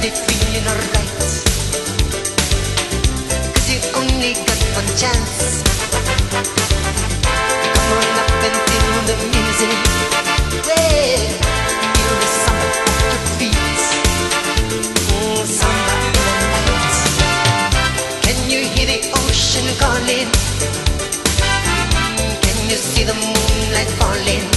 be feeling alright, 'cause you only got one chance. Come on up and feel the music. Yeah, feel the samba at your feet. Samba in the night. Can you hear the ocean calling? Can you see the moonlight falling?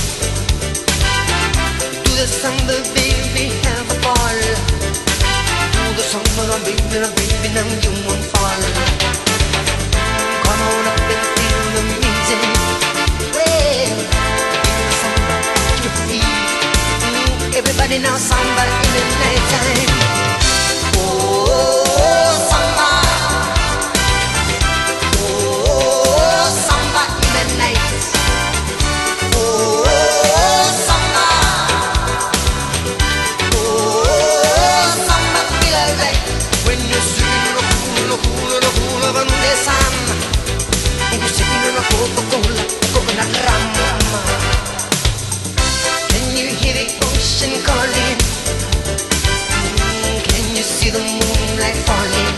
To the samba, baby, have a ball. To the samba, baby, now you won't fall. Come on up and feel the music. Well, feel the samba at your feet. Everybody now samba in the nighttime. Oh, samba. Oh, samba in the night. Oh, samba. Oh, samba feel alright when you're singing a hula on the sun, and you're singing a Coca-Cola, coconut rum. Can you hear the ocean calling? Can you see the moonlight falling?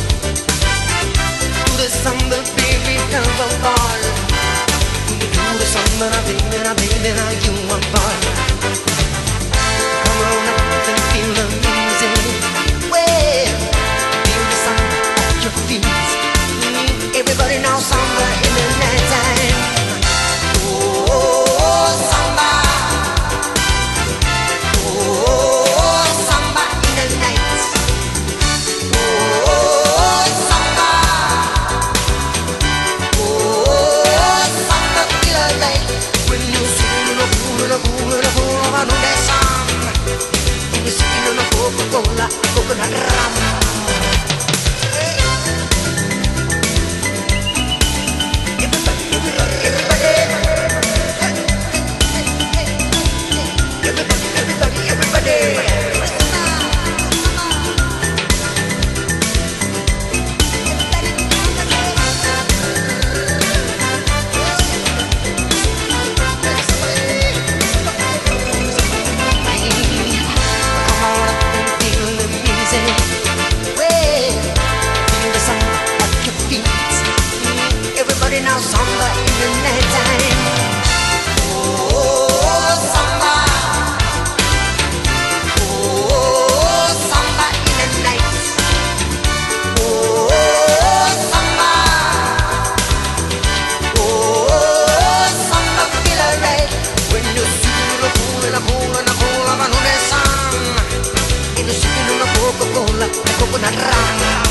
To the samba, baby, have a ball. To the samba, baby, now you want ball. Come on up and feel the music. Well, feel the samba at your feet. Everybody now samba in the nighttime. Oh, samba. Oh, samba in the night. Oh, samba. Oh, samba feel alright when you're singing a hula on the sun, and you're singing a Coca-Cola, coconut rum. Now samba in the nighttime. Oh, samba. Oh, samba in the night. Oh, samba. Oh, samba feel alright when you're singing a hula on the sun, and you're singing a Coca-Cola, coconut rum.